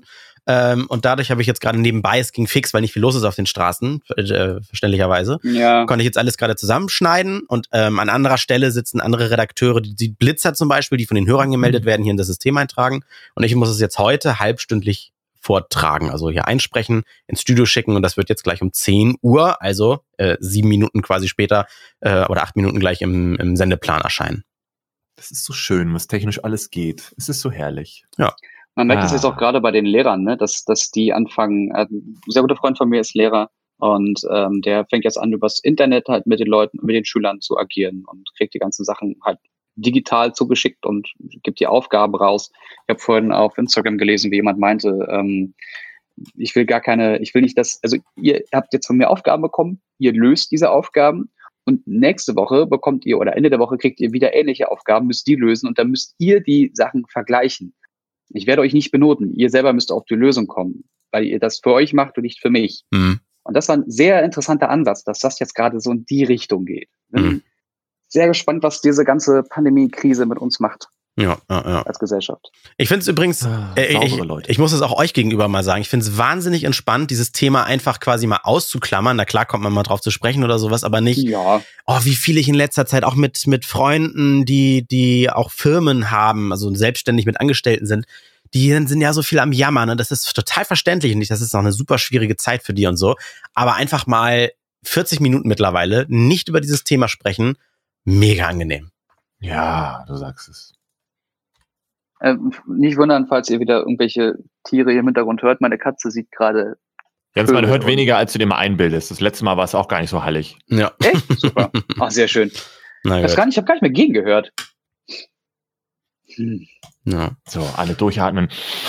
Und dadurch habe ich jetzt gerade nebenbei, es ging fix, weil nicht viel los ist auf den Straßen, verständlicherweise, konnte ich jetzt alles gerade zusammenschneiden und an anderer Stelle sitzen andere Redakteure, die Blitzer zum Beispiel, die von den Hörern gemeldet werden, hier in das System eintragen. Und ich muss es jetzt heute halbstündlich vortragen, also hier einsprechen, ins Studio schicken und das wird jetzt gleich um 10 Uhr, also 7 Minuten quasi später oder 8 Minuten gleich im Sendeplan erscheinen. Das ist so schön, was technisch alles geht. Es ist so herrlich. Ja. Man merkt es jetzt auch gerade bei den Lehrern, ne, dass die anfangen, ein sehr guter Freund von mir ist Lehrer und der fängt jetzt an, übers Internet halt mit den Leuten, mit den Schülern zu agieren und kriegt die ganzen Sachen halt digital zugeschickt und gibt die Aufgaben raus. Ich habe vorhin auf Instagram gelesen, wie jemand meinte, ich will nicht also ihr habt jetzt von mir Aufgaben bekommen, ihr löst diese Aufgaben und nächste Woche bekommt ihr oder Ende der Woche kriegt ihr wieder ähnliche Aufgaben, müsst die lösen und dann müsst ihr die Sachen vergleichen. Ich werde euch nicht benoten, ihr selber müsst auf die Lösung kommen, weil ihr das für euch macht und nicht für mich. Mhm. Und das war ein sehr interessanter Ansatz, dass das jetzt gerade so in die Richtung geht. Sehr gespannt, was diese ganze Pandemie-Krise mit uns macht. Ja. Als Gesellschaft. Ich finde es übrigens, ich muss es auch euch gegenüber mal sagen, ich finde es wahnsinnig entspannt, dieses Thema einfach quasi mal auszuklammern. Na klar kommt man mal drauf zu sprechen oder sowas, aber nicht, wie viel ich in letzter Zeit auch mit Freunden, die auch Firmen haben, also selbstständig mit Angestellten sind, die sind ja so viel am Jammern und das ist total verständlich und das ist auch eine super schwierige Zeit für die und so. Aber einfach mal 40 Minuten mittlerweile nicht über dieses Thema sprechen, mega angenehm. Ja, du sagst es. Nicht wundern, falls ihr wieder irgendwelche Tiere im Hintergrund hört. Meine Katze sieht gerade. Jens, man hört weniger, als du dir mal einbildest. Das letzte Mal war es auch gar nicht so hallig. Ja. Echt? Super. Ach, sehr schön. Ich habe gar nicht mehr gegengehört. Ja. So, alle durchatmen.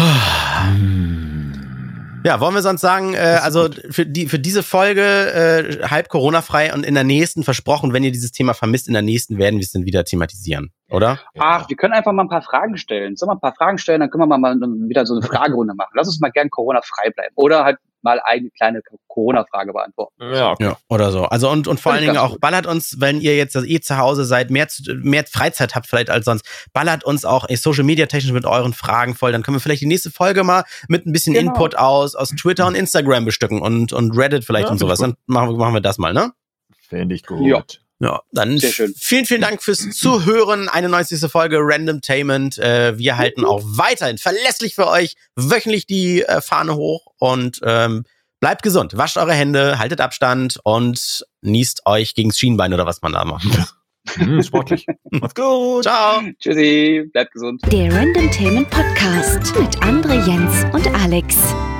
Ja, wollen wir sonst sagen, also für diese Folge halb Corona-frei und in der nächsten versprochen, wenn ihr dieses Thema vermisst, in der nächsten werden wir es dann wieder thematisieren, oder? Ach, wir können einfach mal ein paar Fragen stellen. Sollen wir ein paar Fragen stellen, dann können wir mal wieder so eine Fragerunde machen. Lass uns mal gern Corona-frei bleiben. Oder halt mal eine kleine Corona-Frage beantworten. Ja, oder so. Also und vor allen Dingen auch, ballert uns, wenn ihr jetzt zu Hause seid, mehr Freizeit habt vielleicht als sonst, ballert uns auch Social Media technisch mit euren Fragen voll. Dann können wir vielleicht die nächste Folge mal mit ein bisschen Input aus Twitter und Instagram bestücken und Reddit vielleicht und sowas. Dann machen wir das mal, ne? Fände ich gut. Ja, dann vielen, vielen Dank fürs Zuhören. 91. Folge Randomtainment. Wir halten auch weiterhin verlässlich für euch wöchentlich die Fahne hoch und bleibt gesund. Wascht eure Hände, haltet Abstand und niest euch gegens Schienbein oder was man da macht. Sportlich. Macht's gut. Ciao. Tschüssi. Bleibt gesund. Der Randomtainment Podcast mit André, Jens und Alex.